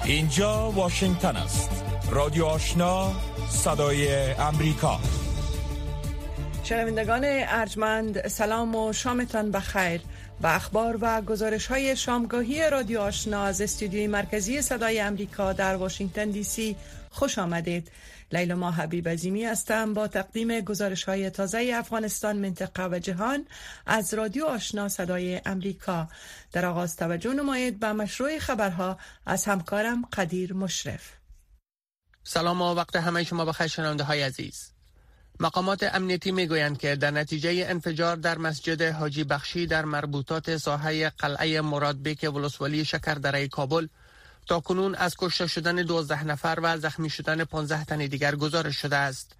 اینجا واشنگتن است. رادیو آشنا، صدای امریکا. شنوندگان ارجمند، سلام و شامتان بخیر. با اخبار و گزارش‌های شامگاهی رادیو آشنا از استودیوی مرکزی صدای امریکا در واشنگتن دی سی خوش آمدید. لیلا حبیب عظیمی هستم با تقدیم گزارش‌های تازه افغانستان، منطقه و جهان از رادیو آشنا صدای امریکا. در آغاز توجه نمایید به مشروع خبرها از همکارم قدیر مشرف. سلام و وقت همه شما بخیر شنونده‌های عزیز. مقامات امنیتی میگویند که در نتیجه انفجار در مسجد حاجی بخشی در مربوطات ساحه قلعه مرادبک ولسوالی شکردره کابل تاکنون از کشته شدن 12 نفر و زخمی شدن 15 تن دیگر گزارش شده است.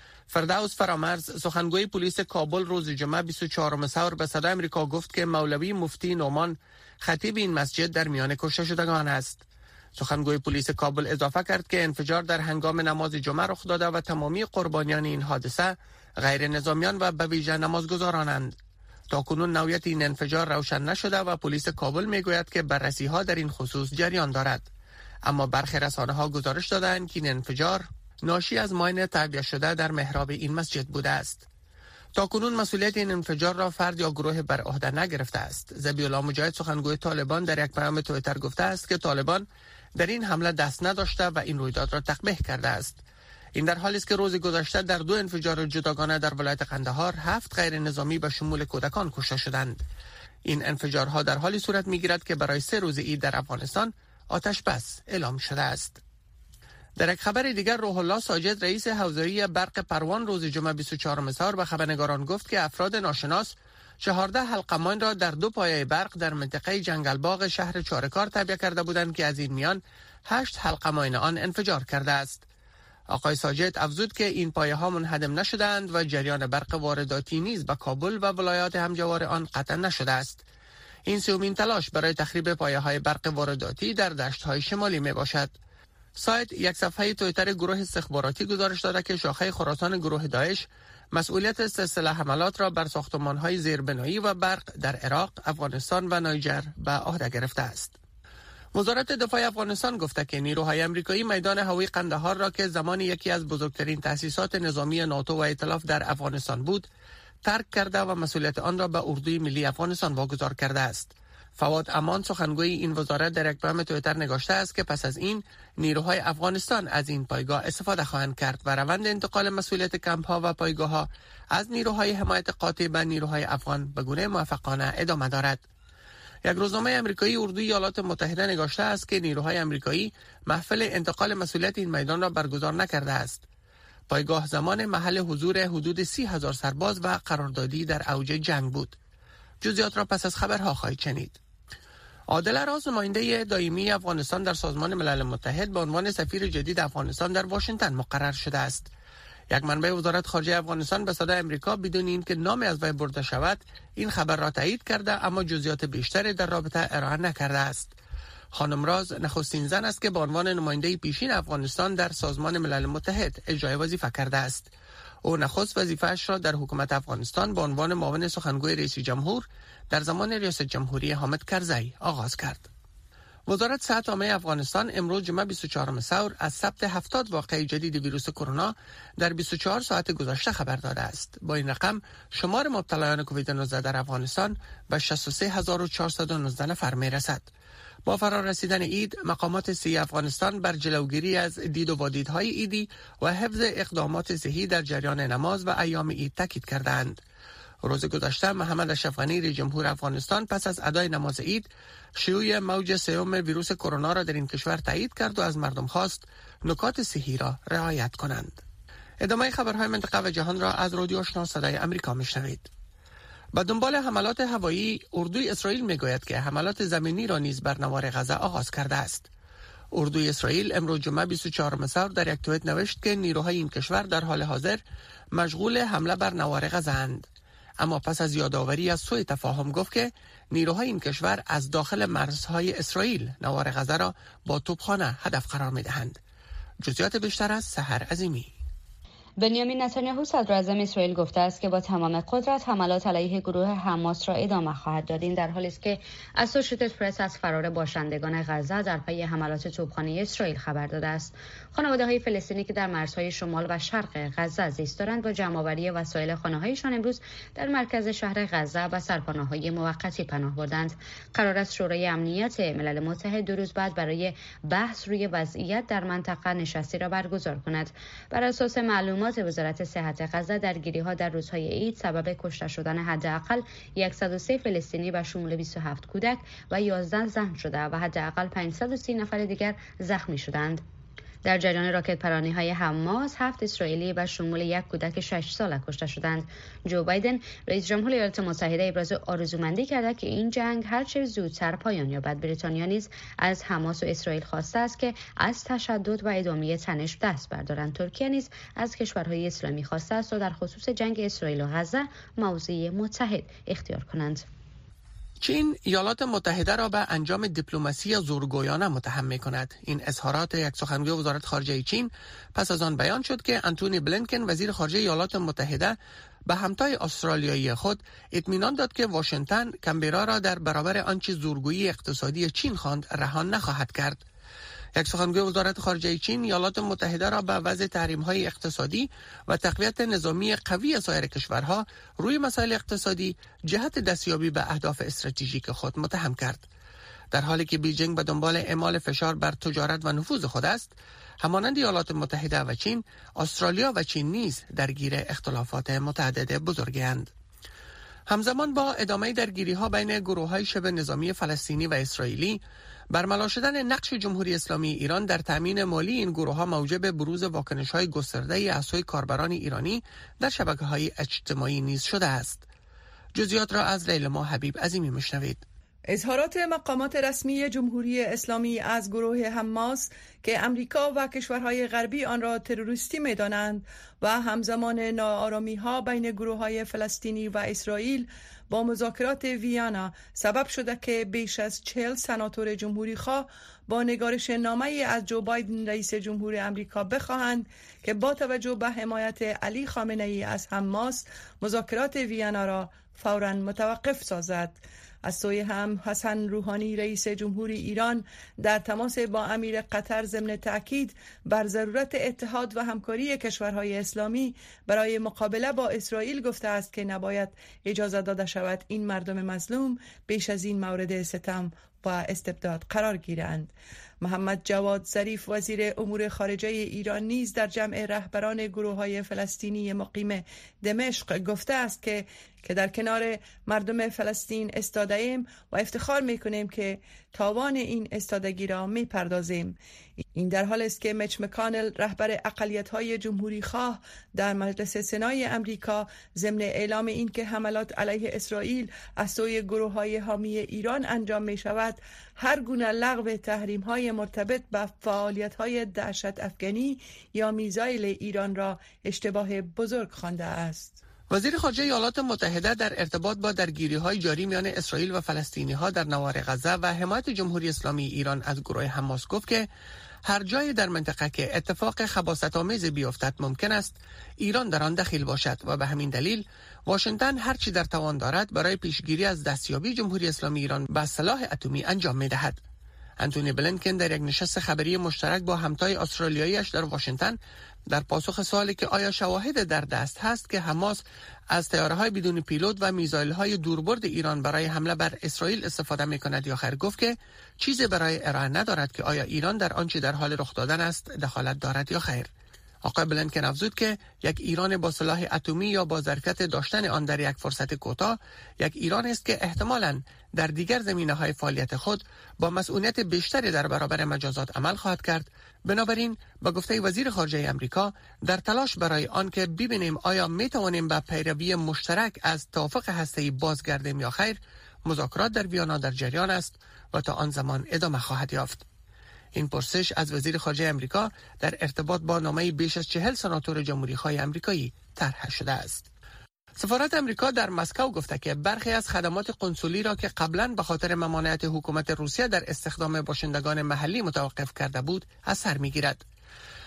فردوس فرامرز، سخنگوی پلیس کابل، روز جمعه 24 ثور به صدای امریکا گفت که مولوی مفتی نعمان، خطیب این مسجد، در میان کشته شدگان است. سخنگوی پلیس کابل اضافه کرد که انفجار در هنگام نماز جمعه رخ داده و تمامی قربانیان این حادثه غیر نظامیان و به ویژه نمازگزارانند. تاکنون نوعیت این انفجار روشن نشده و پلیس کابل میگوید که بررسی ها در این خصوص جریان دارد. اما برخی رسانه ها گزارش دادند که این انفجار ناشی از ماین تعبیه شده در محراب این مسجد بوده است. تاکنون مسئولیت این انفجار را فرد یا گروه بر عهده نگرفته است. ذبیح‌الله مجاهد، سخنگوی طالبان، در یک پیام توییتر گفته است که طالبان در این حمله دست نداشته و این رویداد را تقبیح کرده است. این در حالی است که روز گذشته در 2 انفجار جداگانه در ولایت قندهار 7 غیر نظامی به شمول کودکان کشته شدند. این انفجارها در حالی صورت میگیرد که برای 3 روز عید در افغانستان آتش بس اعلام شده است. در یک خبر دیگر، روح الله ساجد، رئیس حوزه‌ای برق پروان، روز جمعه 24 ثور به خبرنگاران گفت که افراد ناشناس 14 حلقه ماین را در 2 پایه برق در منطقه جنگلباغ شهر چارکار تعبیه کرده بودند که از این میان 8 حلقه ماین آن انفجار کرده است. آقای ساجد افزود که این پایه ها منهدم نشدند و جریان برق وارداتی نیز به کابل و ولایات همجوار آن قطع نشده است. این سومین تلاش برای تخریب پایه های برق وارداتی در دشت های شمالی می باشد. سایت یک صفحه توییتر گروه استخباراتی گزارش داده که شاخه خراسان گروه داعش مسئولیت سلسله حملات را بر ساختمان‌های زیربنایی و برق در عراق، افغانستان و نیجر به عهده گرفته است. وزارت دفاع افغانستان گفته که نیروهای آمریکایی میدان هوایی قندهار را که زمان یکی از بزرگترین تأسیسات نظامی ناتو و ائتلاف در افغانستان بود، ترک کرده و مسئولیت آن را به اردوی ملی افغانستان واگذار کرده است. فواد امان، سخنگوی این وزارت، در یک پیام توییتر نگاشته است که پس از این نیروهای افغانستان از این پایگاه استفاده خواهند کرد و روند انتقال مسئولیت کمپ‌ها و پایگاه‌ها از نیروهای حمایت قاطع به نیروهای افغان به گونه موفقانه ادامه دارد. یک روزنامه آمریکایی اردوی ایالات متحده نگاشته است که نیروهای آمریکایی محفل انتقال مسئولیت این میدان را برگزار نکرده است. پایگاه زمان محل حضور حدود 30,000 سرباز و قراردادی در اوج جنگ بود. جزئیات را پس از خبرها خواهید شنید. عادل راز، نماینده دائمی افغانستان در سازمان ملل متحد، به عنوان سفیر جدید افغانستان در واشنگتن مقرر شده است. یک منبع وزارت خارجه افغانستان به صدای امریکا بدون اینکه نامی از وی برده شود این خبر را تایید کرده، اما جزئیات بیشتری در رابطه ارائه نکرده است. خانم راز نخستین زن است که به عنوان نماینده پیشین افغانستان در سازمان ملل متحد اجرای وظیفه کرده است. او نخست وظیفه‌اش را در حکومت افغانستان به عنوان معاون سخنگوی رئیس جمهور در زمان ریاست جمهوری حامد کرزی آغاز کرد. وزارت صحت عامه افغانستان امروز جمعه 24 ثور از ثبت 70 واقعه جدید ویروس کرونا در 24 ساعت گذشته خبر داده است. با این رقم شمار مبتلایان کووید 19 در افغانستان به 63419 نفر می رسد. با فرار رسیدن عید، مقامات صحی افغانستان بر جلوگیری از دید و وادیدهای عیدی و حفظ اقدامات صحی در جریان نماز و ایام عید تاکید کردند. روز گذشته محمد اشرف غنی، رئیس جمهور افغانستان، پس از ادای نماز عید شیوع موج سوم ویروس کرونا را در این کشور تایید کرد و از مردم خواست نکات صحی را رعایت کنند. ادامه خبرهای منطقه و جهان را از رادیو آشنا صدای امریکا میشنوید. با دنبال حملات هوایی، اردوی اسرائیل میگوید که حملات زمینی را نیز بر نوار غزه آغاز کرده است. اردوی اسرائیل امروز جمعه 24 ثور در یک توییت نوشت که نیروهای این کشور در حال حاضر مشغول حمله بر نوار غزه اند. اما پس از یادآوری از سوء تفاهم گفت که نیروهای این کشور از داخل مرزهای اسرائیل نوار غزه را با توپخانه هدف قرار می‌دهند. جزئیات بیشتر از سحر عظیمی. بنیامین نتانیاهو صدراعظم اسرائیل گفته است که با تمام قدرت حملات علیه گروه حماس را ادامه خواهد داد. این در حالی است که اسوشییتد پرس از فرار باشندگان غزه در پی حملات توپخانه اسرائیل خبر داده است. خانواده‌های فلسطینی که در مرزهای شمال و شرق غزه زیست دارند با جمع‌آوری وسایل خانه‌هایشان امروز در مرکز شهر غزه و سرپناه‌های موقتی پناه بردند. قرار است شورای امنیت ملل متحد 2 روز بعد برای بحث روی وضعیت در منطقه نشستی را برگزار کند. بر اساس معلومات وزارت صحت غزه، درگیری‌ها در روزهای عید سبب کشته شدن حداقل 103 فلسطینی به شمول 27 کودک و 11 زن شده و حداقل 530 نفر دیگر زخمی شدند. در جریان راکت پرانی‌های حماس 7 اسرائیلی و شمول 1 کودک 6 ساله کشته شدند. جو بایدن رئیس جمهور ایالات متحده ابراز آرزومندی کرده که این جنگ هرچه زودتر پایان یابد. بریتانیا نیز از حماس و اسرائیل خواسته است که از تشدد و ادامه تنش دست بردارند. ترکیه نیز از کشورهای اسلامی خواسته است تا در خصوص جنگ اسرائیل و غزه موضع متحد اختیار کنند. چین ایالات متحده را به انجام دیپلماسی زورگویانه متهم می‌کند. این اظهارات یک سخنگوی وزارت خارجه چین پس از آن بیان شد که آنتونی بلینکن وزیر خارجه ایالات متحده به همتای استرالیایی خود اطمینان داد که واشنگتن کمبرا را در برابر آنچه زورگویی اقتصادی چین خواند رها نخواهد کرد. یک سخنگوی وزارت خارجه چین ایالات متحده را به وضع تحریم‌های اقتصادی و تقویت نظامی قوی سایر کشورها روی مسائل اقتصادی جهت دستیابی به اهداف استراتژیک خود متهم کرد. در حالی که بیجینگ به دنبال اعمال فشار بر تجارت و نفوذ خود است، همانند ایالات متحده و چین، استرالیا و چین نیز درگیر اختلافات متعدد بزرگند. همزمان با ادامه درگیری‌ها بین گروه‌های شبه نظامی فلسطینی و اسرائیلی، برملا شدن نقش جمهوری اسلامی ایران در تامین مالی این گروه‌ها موجب بروز واکنش‌های گسترده از سوی کاربران ایرانی در شبکه‌های اجتماعی نیز شده است. جزئیات را از لیلا حبیب عظیمی میشنوید. اظهارات مقامات رسمی جمهوری اسلامی از گروه حماس که امریکا و کشورهای غربی آن را تروریستی می‌دانند و همزمان ناآرامی‌ها بین گروه‌های فلسطینی و اسرائیل با مذاکرات ویانا سبب شده که بیش از 40 سناتور جمهوری خواه با نگارش نامه‌ای از جو بایدن رئیس جمهور امریکا بخواهند که با توجه به حمایت علی خامنه‌ای از حماس مذاکرات ویانا را فوراً متوقف سازد. از سوی هم حسن روحانی رئیس جمهور ایران در تماس با امیر قطر ضمن تاکید بر ضرورت اتحاد و همکاری کشورهای اسلامی برای مقابله با اسرائیل گفته است که نباید اجازه داده شود این مردم مظلوم بیش از این مورد ستم و استبداد قرار گیرند. محمد جواد ظریف وزیر امور خارجه ایران نیز در جمع رهبران گروه‌های فلسطینی مقیم دمشق گفته است که در کنار مردم فلسطین استاده ایم و افتخار میکنیم که تاوان این استادگی را میپردازیم. این در حال است که میچ مکانل رهبر اقلیت‌های جمهوری خواه در مجلس سنای امریکا ضمن اعلام این که حملات علیه اسرائیل از سوی گروه‌های حامی ایران انجام می شود هر گونه لغو تحریم‌های مرتبط با فعالیت‌های دهشت افغانی یا میزایل ایران را اشتباه بزرگ خوانده است. وزیر خارجه ایالات متحده در ارتباط با درگیری‌های جاری میان اسرائیل و فلسطینی‌ها در نوار غزه و حمایت جمهوری اسلامی ایران از گروه حماس گفت که هر جای در منطقه که اتفاق خباثت‌آمیز بیفتد ممکن است ایران در آن دخیل باشد و به همین دلیل واشنگتن هر چی در توان دارد برای پیشگیری از دستیابی جمهوری اسلامی ایران به سلاح اتمی انجام می‌دهد. آنتونی بلینکن در یک نشست خبری مشترک با همتای استرالیایی‌اش در واشنگتن در پاسخ سوالی که آیا شواهد در دست هست که حماس از طیاره‌های بدون پیلوت و میزایل‌های دوربرد ایران برای حمله بر اسرائیل استفاده می‌کند یا خیر گفت که چیزی برای ارائه ندارد که آیا ایران در آنچه در حال رخ دادن است دخالت دارد یا خیر. آقای بلینکن افزود که یک ایران با سلاح اتمی یا با ظرفیت داشتن آن در یک فرصت کوتاه یک ایران است که احتمالاً در دیگر زمینه‌های فعالیت خود با مسئولیت بیشتری در برابر مجازات عمل خواهد کرد. بنابراین با گفته وزیر خارجه آمریکا در تلاش برای آن که ببینیم آیا میتوانیم به پیروی مشترک از توافق هسته‌ای بازگردیم یا خیر، مذاکرات در ویانا در جریان است و تا آن زمان ادامه خواهد یافت. این پرسش از وزیر خارجه آمریکا در ارتباط با نامه بیش از 40 سناتور جمهوری خواه آمریکایی طرح شده است. سفارت آمریکا در مسکو گفته که برخی از خدمات قنسولی را که قبلا به خاطر ممانعت حکومت روسیه در استخدام باشندگان محلی متوقف کرده بود از سر میگیرد.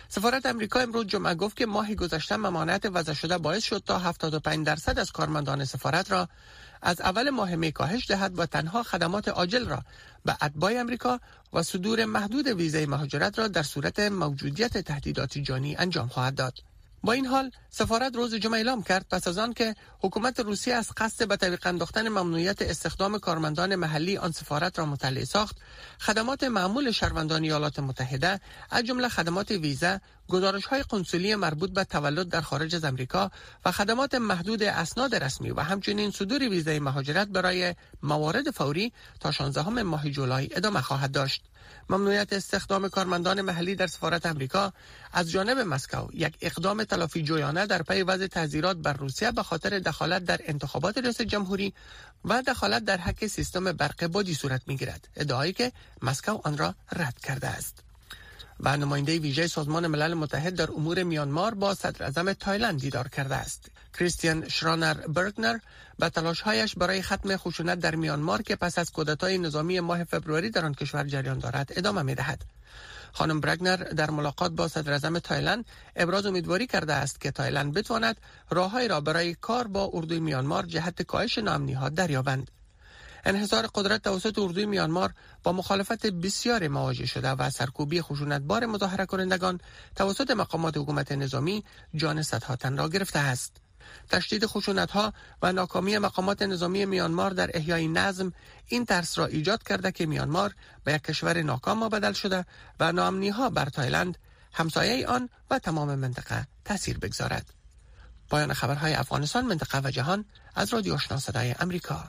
سفارت امریکا امروز جمعه گفت که ماه گذشته ممانعت وضع شده باعث شد تا 75% از کارمندان سفارت را از اول ماه می کاهش دهد و تنها خدمات عاجل را به اتباع امریکا و صدور محدود ویزای مهاجرت را در صورت موجودیت تهدیدات جانی انجام خواهد داد. با این حال سفارت روز جمعه اعلام کرد پس از آن که حکومت روسیه از قصد به طریق انداختن ممنوعیت استخدام کارمندان محلی آن سفارت را مطلع ساخت، خدمات معمول شهروندان ایالات متحده از جمله خدمات ویزا، گزارش‌های قنسولی مربوط به تولد در خارج از آمریکا و خدمات محدود اسناد رسمی و همچنین صدور ویزای مهاجرت برای موارد فوری تا 16 ماه جولای ادامه خواهد داشت. ممنوعیت استخدام کارمندان محلی در سفارت امریکا از جانب مسکو یک اقدام تلافی جویانه در پی وضع تحذیرات بر روسیه به خاطر دخالت در انتخابات ریاست جمهوری و دخالت در حق سیستم برق بادی صورت می‌گیرد، ادعایی که مسکو آن را رد کرده است. و نماینده ویژه سازمان ملل متحد در امور میانمار با صدر اعظم تایلند دیدار کرده است. کریستیان شرانر برگنر به تلاش‌هایش برای ختم خشونت در میانمار که پس از کودتای نظامی ماه فوریه در آن کشور جریان دارد ادامه می‌دهد. خانم برگنر در ملاقات با صدر اعظم تایلند ابراز امیدواری کرده است که تایلند بتواند راه‌هایی را برای کار با اردوی میانمار جهت کاهش ناامنی‌ها دریابند. انحصار قدرت توسط اردوی میانمار با مخالفت بسیار مواجه شده و سرکوبی خشونتبار مظاهره کنندگان توسط مقامات حکومت نظامی جان صدها تن را گرفته است. تشدید خشونت‌ها و ناکامی مقامات نظامی میانمار در احیای نظم این ترس را ایجاد کرده که میانمار به یک کشور ناکام بدل شده و ناامنی‌ها بر تایلند، همسایه آن و تمام منطقه تاثیر بگذارد. پایان خبرهای افغانستان، منطقه و جهان از رادیو آشنا صدای امریکا.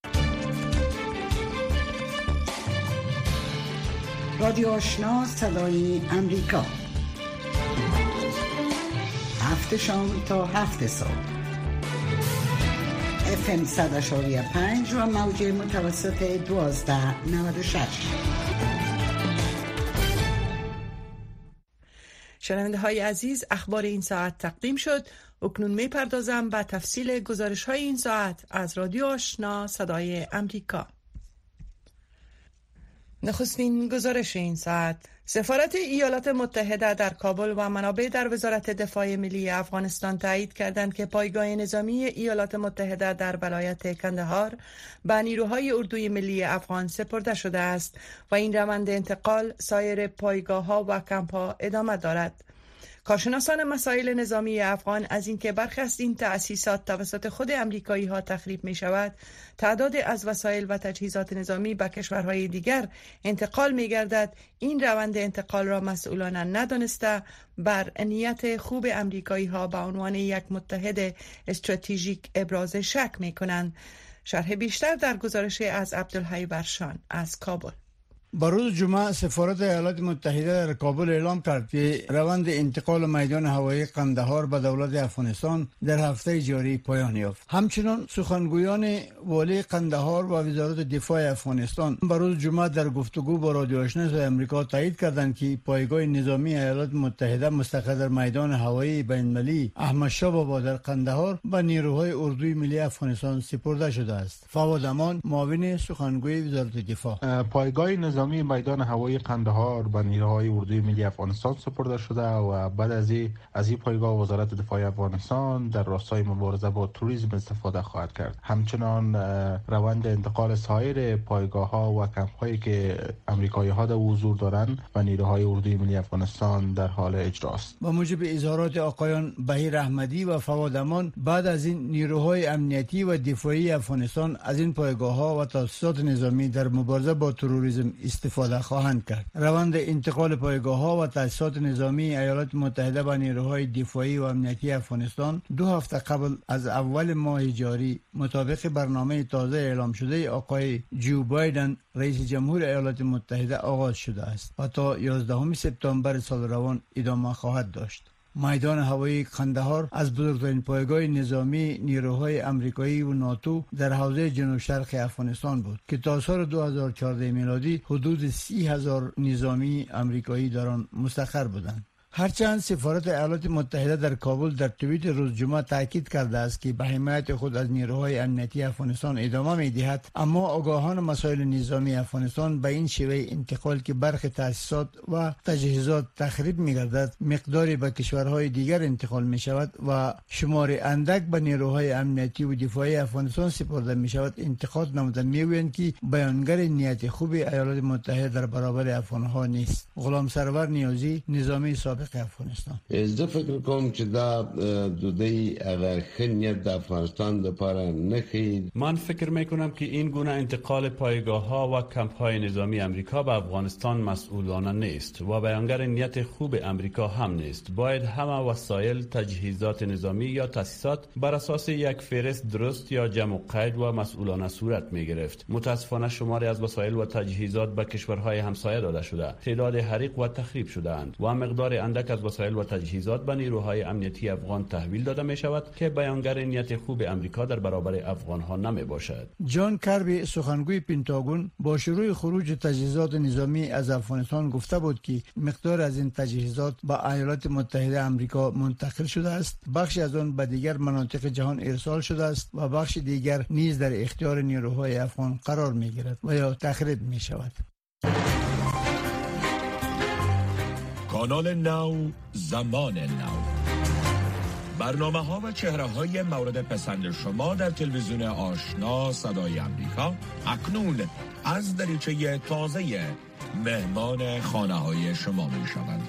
رادیو آشنا صدای امریکا، هفت شام تا هفت صبح، FM 100.5 و موج متوسط 1296. شنونده های عزیز، اخبار این ساعت تقدیم شد. اکنون می پردازم به تفصیل گزارش های این ساعت از رادیو آشنا صدای امریکا. نخستین گزارش این ساعت: سفارت ایالات متحده در کابل و منابع در وزارت دفاع ملی افغانستان تایید کردند که پایگاه نظامی ایالات متحده در ولایت کندهار به نیروهای اردوی ملی افغان سپرده شده است و این روند انتقال سایر پایگاه‌ها و کمپ‌ها ادامه دارد. کارشناسان مسائل نظامی افغان از اینکه برخی از این تأسیسات توسط خود امریکایی‌ها تخریب می شود، تعداد از وسایل و تجهیزات نظامی به کشورهای دیگر انتقال می گردد، این روند انتقال را مسئولانه ندانسته بر نیت خوب امریکایی‌ها به عنوان یک متحد استراتژیک ابراز شک می کنند. شرح بیشتر در گزارش از عبدالحی برشان از کابل. با روز جمعه سفارت ایالات متحده در کابل اعلام کرد که روند انتقال میدان هوایی قندهار به دولت افغانستان در هفته جاری پایان یافت. همچنین سخنگویان والی قندهار و وزارت دفاع افغانستان با روز جمعه در گفتگو با رادیو آشنا صدای امریکا تایید کردند که پایگاه نظامی ایالات متحده مستقر در میدان هوایی بین‌المللی احمد شاه بابا در قندهار به نیروهای اردوی ملی افغانستان سپرده شده است. فواد امان، معاون سخنگوی وزارت دفاع: پایگاه نظامی میدان هوایی قندهار به نیروهای اردوی ملی افغانستان سپرده شده و بعد از این پایگاه وزارت دفاع افغانستان در راستای مبارزه با تروریسم استفاده خواهد کرد. همچنان روند انتقال سایر پایگاه ها و کمپ هایی که امریکایی ها در حضور دارند و نیروهای اردوی ملی افغانستان در حال اجراست. با موجب اظهارات آقایان بهیر احمدی و فواد امان، بعد از این نیروهای امنیتی و دفاعی افغانستان از این پایگاه ها و تاسیسات نظامی در مبارزه با تروریسم استفاده خواهند کرد. روند انتقال پایگاه‌ها و تاسیسات نظامی ایالات متحده به نیروهای دفاعی و امنیتی افغانستان 2 هفته قبل از اول ماه جاری مطابق برنامه تازه اعلام شده آقای جو بایدن رئیس جمهور ایالات متحده آغاز شده است و تا 11 سپتامبر سال روان ادامه خواهد داشت. میدان هوایی قندهار از بزرگترین پایگاه نظامی نیروهای امریکایی و ناتو در حوزه جنوب شرق افغانستان بود که تا سال 2014 میلادی حدود 30,000 نظامی امریکایی در آن مستقر بودند. هرچند سفارت ایالات متحده در کابل در توییت روز جمعه تاکید کرده است که به حمایت خود از نیروهای امنیتی افغانستان ادامه می‌دهد، اما آگاهان مسائل نظامی افغانستان به این شیوه انتقال که برخی تأسیسات و تجهیزات تخریب می‌گردد، مقداری به کشورهای دیگر انتقال می‌شود و شمار اندک به نیروهای امنیتی و دفاعی افغانستان سپرده می‌شود، انتقاد نمودند. می‌گویند که بیانگر نیت خوب ایالات متحده در برابر افغان‌ها نیست. غلام سرور نیازی، نظامی سابق افغانستان. زه فکر کوم چې دا د دې هغه خنیت د افغانستان لپاره نه خید. من فکر میکنم که این گونه انتقال پایگاه‌ها و کمپ‌های نظامی امریکا به افغانستان مسئولانه نیست و بیانگر نیت خوب امریکا هم نیست. باید همه وسایل، تجهیزات نظامی یا تاسیسات بر اساس یک فهرست درست یا جمع و قید و مسئولانه صورت می‌گرفت. متاسفانه شماری از وسایل و تجهیزات به کشورهای همسایه داده شده. تعداد حریق و تخریب شده‌اند و مقدار اندک از وسایل و تجهیزات به نیروهای امنیتی افغان تحویل داده می شود که بیانگر نیت خوب امریکا در برابر افغان ها نمی باشد. جان کربی، سخنگوی پنتاگون، با شروع خروج تجهیزات نظامی از افغانستان گفته بود که مقدار از این تجهیزات به ایالات متحده امریکا منتقل شده است، بخشی از آن به دیگر مناطق جهان ارسال شده است و بخش دیگر نیز در اختیار نیروهای افغان قرار می گیرد و یا تخریب می شود. کانال نو، زمان نو، برنامه ها و چهره های مورد پسند شما در تلویزیون آشنا صدای امریکا اکنون از دریچه تازه مهمان خانه های شما می شوند.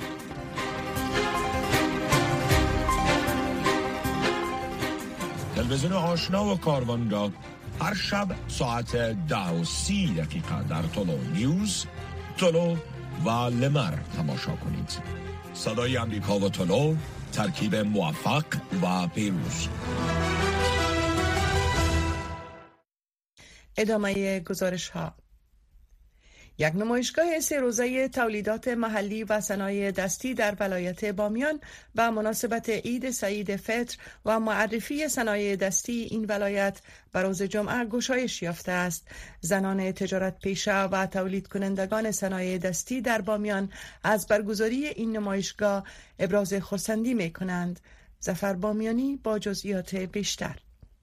تلویزیون آشنا و کاروان هر شب ساعت 10:30 در طلوع نیوز، طلوع و لمر تماشا کنید. صدای امریکا و طلوع، ترکیب موفق و پیروز. ادامه گزارش ها. یک نمایشگاه 3 روزه تولیدات محلی و صنایع دستی در ولایت بامیان به مناسبت عید سعید فطر و معرفی صنایع دستی این ولایت به روز جمعه گشایش یافته است. زنان تجارت پیشه و تولید کنندگان صنایع دستی در بامیان از برگزاری این نمایشگاه ابراز خرسندی می کنند. ظفر بامیانی با جزئیات بیشتر.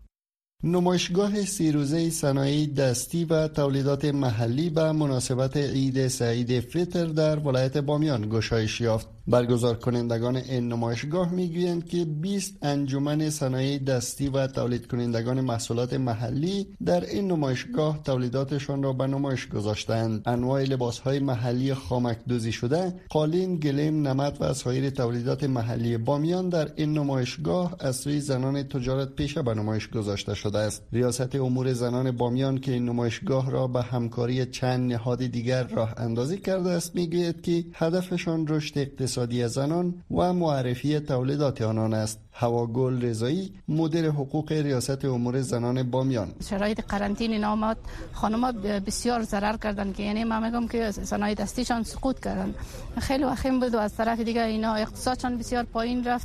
نمایشگاه 3 روزه صنایع دستی و تولیدات محلی به مناسبت عید سعید فطر در ولایت بامیان گشایش یافت. برگزار کنندگان این نمایشگاه میگویند که 20 انجمن صنایع دستی و تولید کنندگان محصولات محلی در این نمایشگاه تولیداتشان را به نمایش گذاشتند. انواع لباسهای محلی خامک دوزی شده، قالین، گلیم، نمد و سایر تولیدات محلی بامیان در این نمایشگاه از سوی زنان تجارت پیشه به نمایش گذاشته شده است. ریاست امور زنان بامیان که این نمایشگاه را به همکاری چند نهاد دیگر راه اندازی کرده است میگوید که هدفشان رشد اقتصادی زنان و معرفی تولیدات آنان است. هواگل رضایی، مدیر حقوق ریاست امور زنان بامیان: شرایط قرنطینه نامات خانم‌ها بسیار ضرر کردن که یعنی من میگم که صنایع دستیشان سقوط کردن، خیلی وخیم بود و از طرف دیگه اینا اقتصادشان بسیار پایین رفت،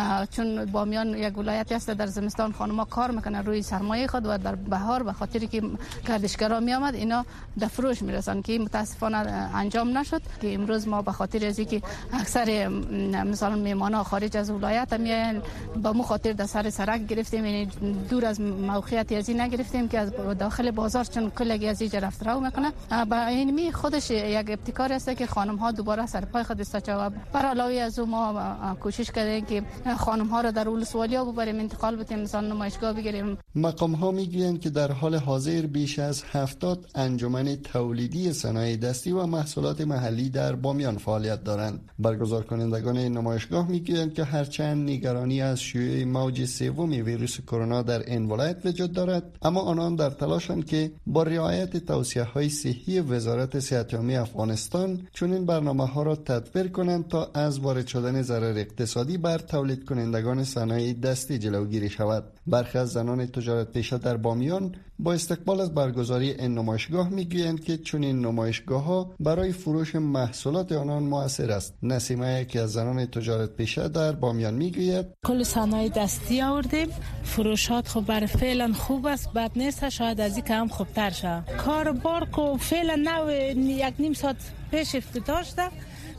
چون بامیان یک ولایتی است در زمستان خانم‌ها کار میکنن روی سرمایه خود و در بهار به خاطری که گردشگرا می آمد اینا به فروش میرسن که متاسفانه انجام نشد که امروز ما به خاطر از اینکه اکثر مثلا میهمانا خارج از ولایت میان با مو خاطر در سر سرک گرفتیم، یعنی دور از موقعیت ازی نگرفتیم که از داخل بازار چون کلگی از اینجا رفت رو میکنه. با این خودش یک ابتکار است که خانم ها دوباره سر پای خود استاچه و بر علاوه از ما کوشش کردیم که خانم ها را در ولسوالیا ببریم انتقال بدیم، مثلا نمایشگاه بگیریم. مقام ها میگویند که در حال حاضر بیش از 70 انجمن تولیدی صنایع دستی و محصولات محلی در بامیان فعالیت دارند. برگزار کنندگان این نمایشگاه میگویند که هرچند نگرانی از شیوع موج سوم ویروس کرونا در این ولایت وجود دارد، اما آنان در تلاشند که با رعایت توصیه‌های صحی وزارت صحت عامه افغانستان چنین برنامه‌ها را تطبیق کنند تا از وارد شدن ضرر اقتصادی بر تولید کنندگان صنایع دستی جلوگیری شود. برخی از زنان تجارت پیشه در بامیان با استقبال از برگزاری این نمایشگاه میگویند که چنین نمایشگاه‌ها برای فروش محصولات آنان مؤثر است. نسیمه که از زنان تجارت پیشه در بامیان میگوید: کل صنایع دستی آوردیم، فروشات خب برای فعلا خوب است، بد نیست، شاید از این کم خوبتر شه. کار بار کو فعلا نو یک نیم ساعت پیش افتتاح شده،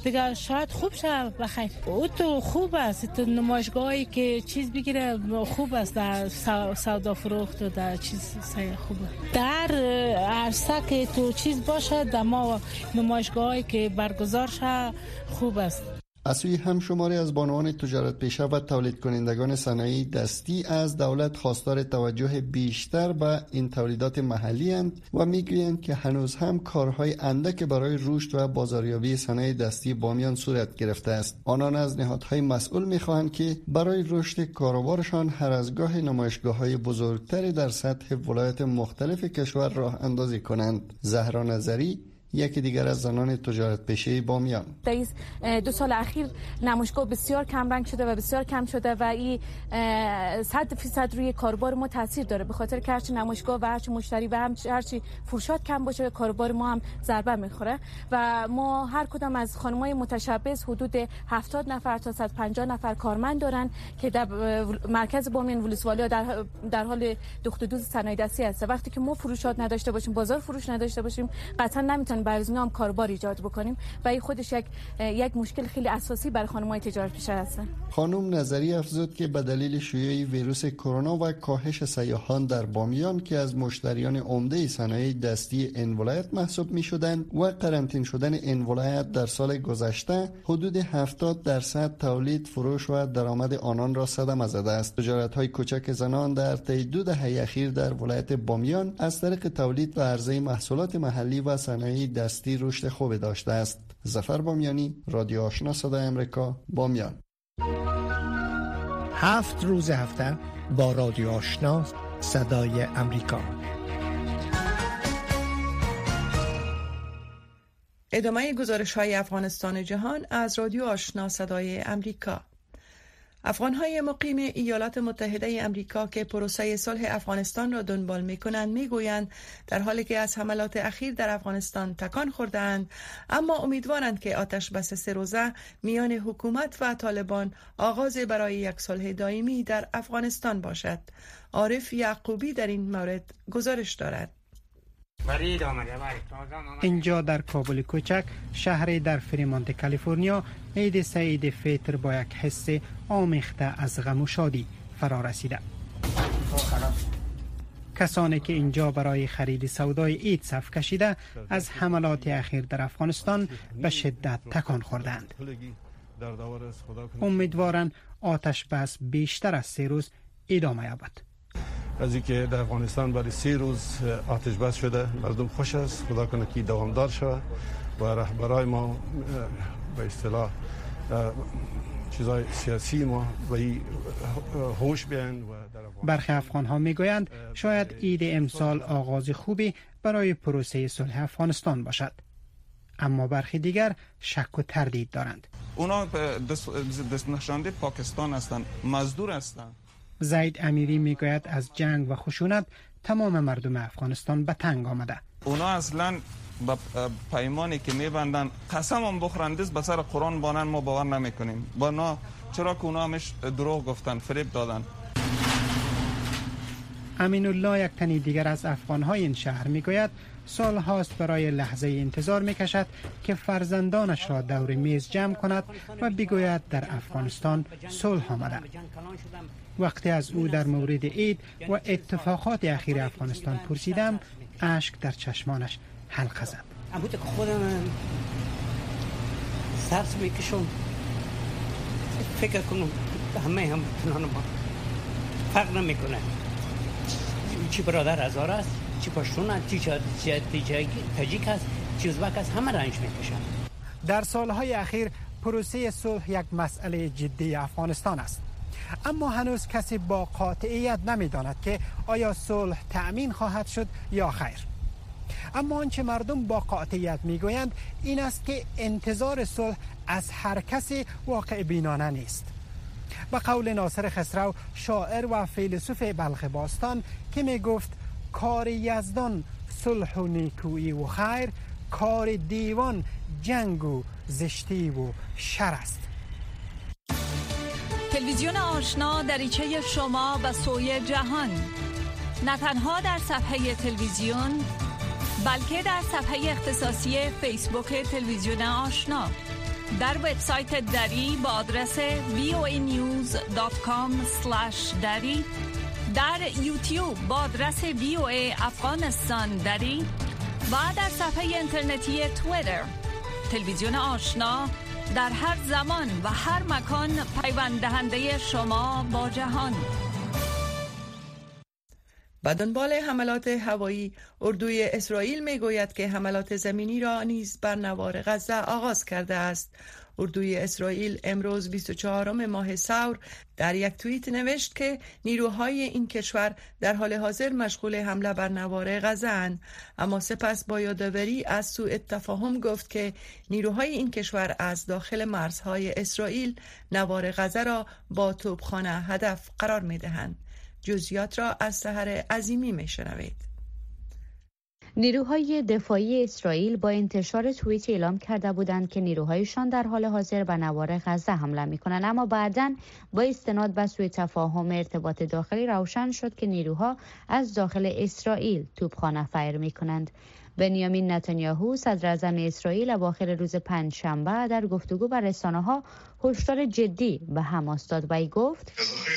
دیگه شاید خوب شه بخیر. او تو خوب است، تو نمایشگاهی که چیز بگیره خوب است، در سودا فروخت و در چیز خوبه. در عرصه که تو چیز باشه، در ما نمایشگاهی که برگزار شه خوب است. از سوی همشماری از بانوان تجارت پیشه و تولید کنندگان صنایع دستی از دولت خواستار توجه بیشتر به این تولیدات محلی اند و میگویند که هنوز هم کارهای اندک برای رشد و بازاریابی صنایع دستی بامیان صورت گرفته است. آنان از نهادهای مسئول میخواهند که برای رشد کاروبارشان هر از گاه نمایشگاه‌های بزرگتری در سطح ولایات مختلف کشور راه اندازی کنند. زهرا نظری، یکی دیگر از زنان تجارت پیشه بامیان: در این 2 سال اخیر نمایشگاه بسیار کم رنگ شده و بسیار کم شده و این 100% روی کاروبار ما تاثیر داره، به خاطر که هرچی نمایشگاه و هرچی مشتری و هرچی فروشات کم باشه کاروبار ما هم ضربه میخوره و ما هر کدام از خانمای متشبث حدود 70 نفر تا 150 نفر کارمند دارن که در مرکز بامیان ولسوالی در حال دوخت دوز صنایع دستی هست. وقتی که ما فروشات نداشته باشیم، بازار فروش نداشته باشیم، قطعا نمیتونیم برای اونا هم کاروبار ایجاد بکنیم و این خودش یک مشکل خیلی اساسی برای خانم‌های تجارت پیشه هستن. خانم نظری افزود که به دلیل شیوع ویروس کرونا و کاهش سیاحان در بامیان که از مشتریان عمده صنایع دستی این ولایت محسوب می‌شدند و قرنطینه شدن این ولایت در سال گذشته حدود 70% تولید، فروش و درآمد آنان را صدمه زده است. تجارت‌های کوچک زنان در طی 2 دهه اخیر در ولایت بامیان از طریق تولید و عرضه محصولات محلی و صنایع دستی رشد خوبی داشته است. ظفر بامیانی، رادیو آشنا صدای امریکا، بامیان. 7 روز هفته با رادیو آشنا صدای امریکا. ادامه گزارش‌های افغانستان جهان از رادیو آشنا صدای امریکا. افغان‌های مقیم ایالات متحده امریکا که پروسه صلح افغانستان را دنبال می‌کنند می‌گویند در حالی که از حملات اخیر در افغانستان تکان خورده‌اند، اما امیدوارند که آتش بس 3 روزه میان حکومت و طالبان آغاز برای یک صلح دائمی در افغانستان باشد. عارف یعقوبی در این مورد گزارش دارد. اینجا در کابل کوچک، شهری در فریمانت کالیفرنیا، عید سعید فطر با یک حس آمیخته از غم و شادی فرا رسیده. کسانی که اینجا برای خرید سودای عید صف کشیده از حملات اخیر در افغانستان به شدت تکان خوردند. امیدوارند آتش بس بیشتر از 3 روز ادامه یابد. از اینکه در افغانستان برای 3 روز آتش بس شده، مردم خوش است، خدا کنه که دوامدار شود و رهبرای ما به اصطلاح چیزای سیاسی ما و هوش بیان. برخی افغان ها میگویند شاید عید امسال آغاز خوبی برای پروسه صلح افغانستان باشد، اما برخی دیگر شک و تردید دارند. اونا دست نشانده پاکستان هستند، مزدور هستند. زید امیری میگوید از جنگ و خشونت تمام مردم افغانستان به تنگ آمده. اونا اصلا با پیمانی که میبندن قسم هم بخورندیز به سر قرآن بانن ما باور نمیکنیم. با چرا که اونا همش دروغ گفتن، فریب دادن. امین الله، یک تنی دیگر از افغانهای این شهر میگوید سال هاست برای لحظه انتظار میکشد که فرزندانش را دور میز جمع کند و بگوید در افغانستان صلح آمده. وقتی از او در مورد عید و اتفاقات اخیر افغانستان پرسیدم، اشک در چشمانش حلقه زد. امروز که خودم سرس میکشم، فکر کنم همه هم پلان ما فرق نمیکنه. چی برادر هزار است، چی پشتون است، چی تاجیک است، چی ازبک است، همه رنج میکشن. در سالهای اخیر پروسه صلح یک مسئله جدی افغانستان است، اما هنوز کسی با قاطعیت نمیداند که آیا صلح تأمین خواهد شد یا خیر. اما آنچه مردم با قاطعیت میگویند این است که انتظار صلح از هر کسی واقع بینانه نیست. به قول ناصر خسرو، شاعر و فیلسوف بلخ باستان، که می گفت کار یزدان صلح و نیکویی و خیر، کار دیوان جنگ و زشتی و شر است. تلویزیون آشنا دریچه شما و سوی جهان، نه تنها در صفحه تلویزیون بلکه در صفحه اختصاصی فیسبوک تلویزیون آشنا. در وبسایت دری با آدرس voanews.com/dari، در یوتیوب با آدرس VOA افغانستان دری و در صفحه اینترنتی توییتر. تلویزیون آشنا در هر زمان و هر مکان پیوند دهنده شما با جهان. به دنبال حملات هوایی، اردوی اسرائیل میگوید که حملات زمینی را نیز بر نوار غزه آغاز کرده است. اردوی اسرائیل امروز 24 ماه ثور در یک توییت نوشت که نیروهای این کشور در حال حاضر مشغول حمله بر نوار غزه اند، اما سپس با یادآوری از سوء تفاهم گفت که نیروهای این کشور از داخل مرزهای اسرائیل نوار غزه را با توپخانه هدف قرار می‌دهند. جزئیات را از سحر عظیمی می‌شنوید. نیروهای دفاعی اسرائیل با انتشار توییت اعلام کرده بودند که نیروهایشان در حال حاضر به نوار غزه حمله می‌کنند، اما بعداً با استناد به سوء تفاهم ارتباط داخلی روشن شد که نیروها از داخل اسرائیل توپخانه فیر می‌کنند. بنیامین نتانیاهو صدر اعظم اسرائیل اواخر روز پنجشنبه در گفتگو با رسانه‌ها هشدار جدی به حماس داد و گفت: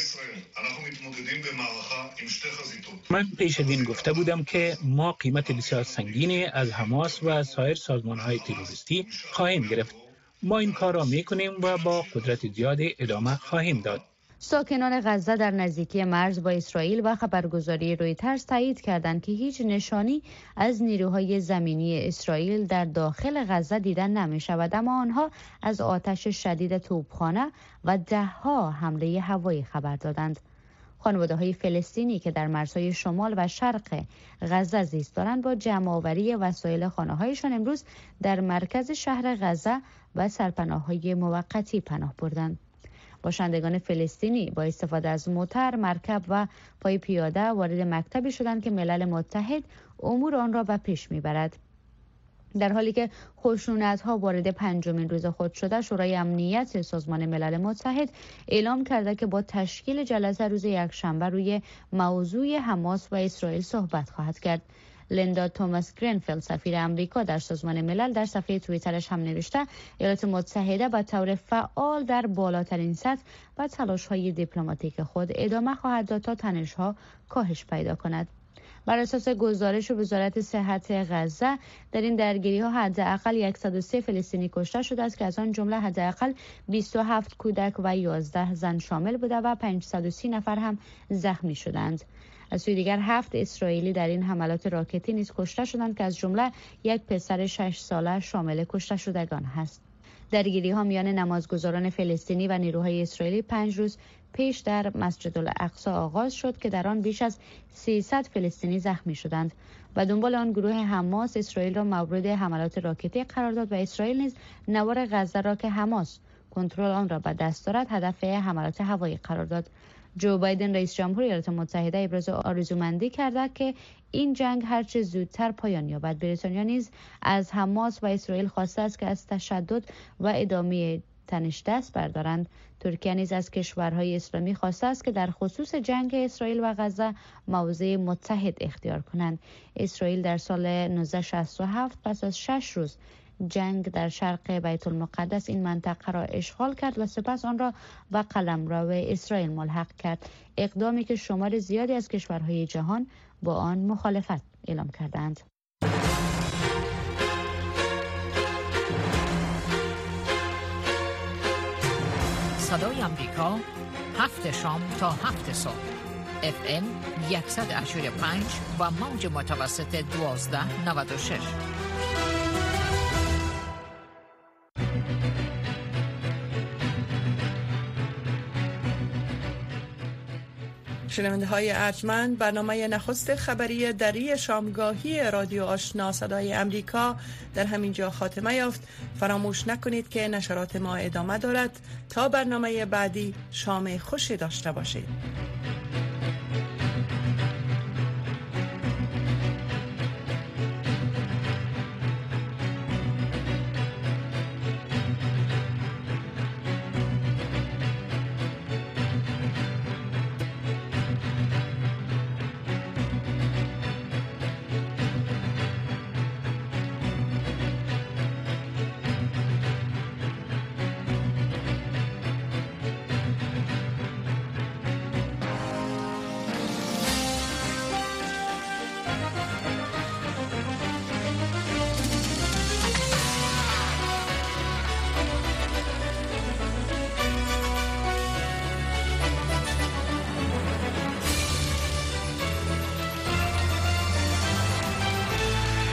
من پیش از این گفته بودم که ما قیمت بسیار سنگینی از حماس و سایر سازمان‌های تروریستی خواهیم گرفت. ما این کار را می‌کنیم و با قدرت زیاد ادامه خواهیم داد. ساکنان غزه در نزدیکی مرز با اسرائیل و خبرگزاری رویترز تایید کردند که هیچ نشانی از نیروهای زمینی اسرائیل در داخل غزه دیدن نمی شود، اما آنها از آتش شدید توپخانه و ده‌ها حمله هوایی خبر دادند. خانواده‌های فلسطینی که در مرزهای شمال و شرق غزه زیست دارند با جمع‌آوری وسایل خانه‌هایشان امروز در مرکز شهر غزه و سرپناه‌های موقتی پناه بردند. باشندگان فلسطینی با استفاده از موتر، مرکب و پای پیاده وارد مکتبی شدند که ملل متحد امور آن را به پیش میبرد. در حالی که خشونت‌ها وارد پنجمین روز خود شده، شورای امنیت سازمان ملل متحد اعلام کرده که با تشکیل جلسه روز یکشنبه روی موضوع حماس و اسرائیل صحبت خواهد کرد. لیندا توماس گرینفیلد سفیر امریکا در سازمان ملل در صفحه توییترش هم نوشته ایالات متحده به طور فعال در بالاترین سطح و تلاش‌های دیپلماتیک خود ادامه خواهد داد تا تنش‌ها کاهش پیدا کند. بر اساس گزارش وزارت صحت غزه در این درگیری‌ها حداقل 103 فلسطینی کشته شده است که از آن جمله حداقل 27 کودک و 11 زن شامل بوده و 530 نفر هم زخمی شدند. از سوی دیگر 7 اسرائیلی در این حملات راکتی نیز کشته شدند که از جمله یک پسر 6 ساله شامل کشته شدگان است. درگیری‌ها میان نمازگزاران فلسطینی و نیروهای اسرائیلی 5 روز پیش در مسجد الاقصی آغاز شد که در آن بیش از 300 فلسطینی زخمی شدند. و دنبال آن گروه حماس اسرائیل را مورد حملات راکتی قرار داد و اسرائیل نیز نوار غزه را که حماس کنترل آن را به دست دارد هدف حملات هوایی قرار داد. جو بایدن رئیس جمهور ایالات متحده ابراز آرزومندی کرده که این جنگ هرچه زودتر پایان یابد. بریتانیا نیز از حماس و اسرائیل خواسته است که از تشدد و ادامه تنش دست بردارند. ترکیه نیز از کشورهای اسلامی خواسته است که در خصوص جنگ اسرائیل و غزه موضع متحد اختیار کنند. اسرائیل در سال 1967 پس از 6 روز جنگ در شرق بیت المقدس این منطقه را اشغال کرد و سپس آن را به قلمرو اسرائیل ملحق کرد، اقدامی که شمار زیادی از کشورهای جهان با آن مخالفت اعلام کردند. صدای آمریکا 7 شام تا 7 صبح FM 185 و موج متوسط 1296. شنونده های ارجمند، برنامه نخست خبری دری شامگاهی رادیو آشنا صدای امریکا در همین جا خاتمه یافت. فراموش نکنید که نشرات ما ادامه دارد. تا برنامه بعدی شام خوشی داشته باشید.